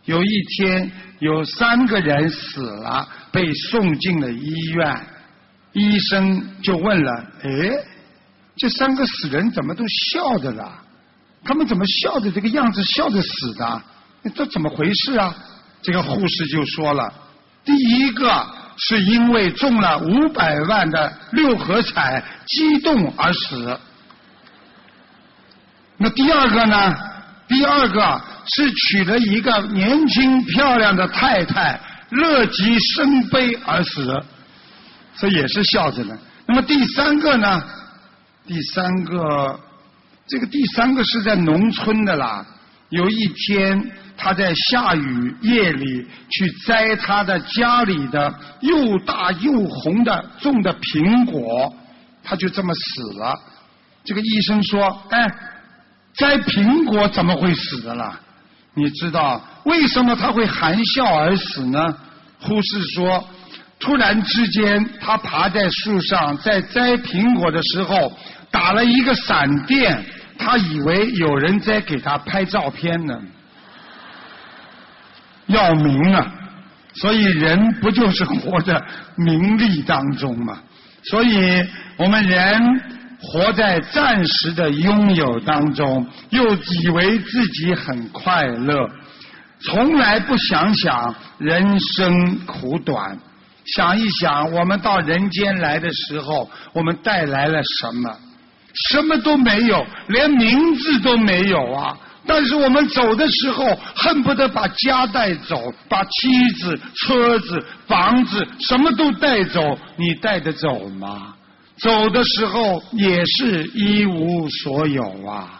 有一天有3个人死了，被送进了医院，医生就问了，这3个死人怎么都笑的了？他们怎么笑的这个样子，笑的死的？这怎么回事啊？这个护士就说了，第一个是因为中了500万的6合彩，激动而死。那第二个呢？第二个是娶了一个年轻漂亮的太太，乐极生悲而死，这也是笑着的。那么第3个呢？第三个是在农村的啦。有一天他在下雨夜里去摘他的家里的又大又红的种的苹果，他就这么死了。这个医生说，摘苹果怎么会死的啦？你知道为什么他会含笑而死呢？护士说，突然之间他爬在树上，在摘苹果的时候打了一个闪电，他以为有人在给他拍照片呢，要名啊！所以人不就是活在名利当中吗？所以我们人活在暂时的拥有当中，又以为自己很快乐，从来不想想人生苦短。想一想，我们到人间来的时候，我们带来了什么？什么都没有，连名字都没有啊！但是我们走的时候，恨不得把家带走，把妻子、车子、房子什么都带走。你带得走吗？走的时候也是一无所有啊！